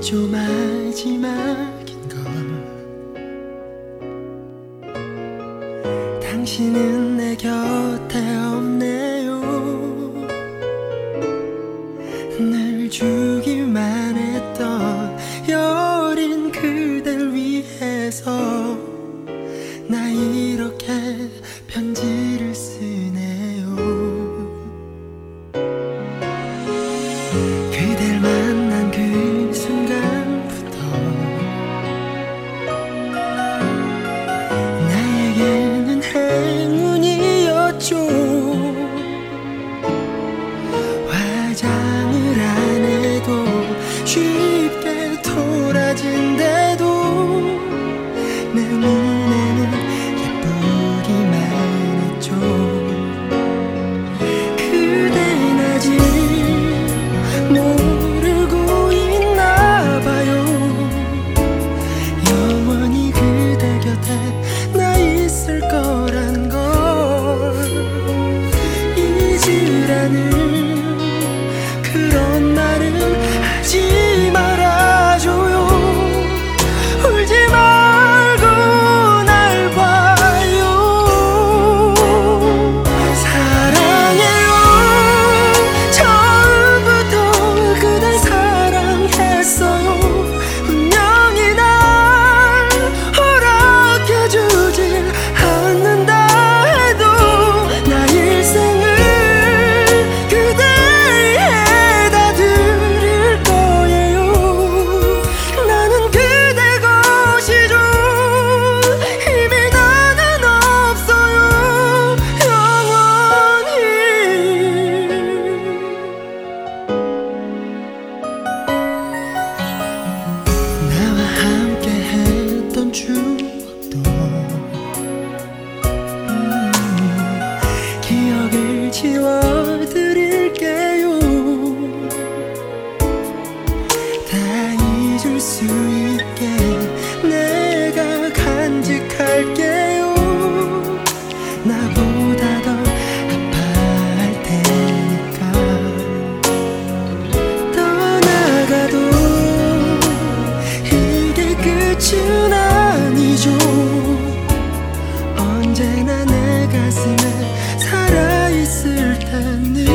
이제죠 마지막인 건 당신은 내 곁에 없네요. 늘 주기만 했던 여린 그댈 위해서 나 이렇게 편지를 쓰네요. 그댈 만난 그 순간부터 나에게는 행운이었죠. 화장을 안 해도 쉽게 돌아진대도 내 눈에는 예쁘기만 했죠. 그댄 아직 모르고 있나봐요. 영원히 그대 곁에 나 있을 거란 걸. 잊으라는 그런 말은 하지 말아줘요. 울지 말고 날 봐요. 사랑해요. 처음부터 그댈 사랑했어요. 운명이 날 허락해주질 않는다 해도 나 일생을 그대 위해 다 드릴 거예요. 나는 그대 것이죠. 이미 나는 없어요. 영원히. 나와 함께 했던 추억도 기억을 지워드릴게요. 다 잊을 수 있게 내가 간직할게요. 나보다 더 아파할 테니까. 떠나가도 이게 끝은 아니죠. 언제나 내 가슴에 살아있을 테니.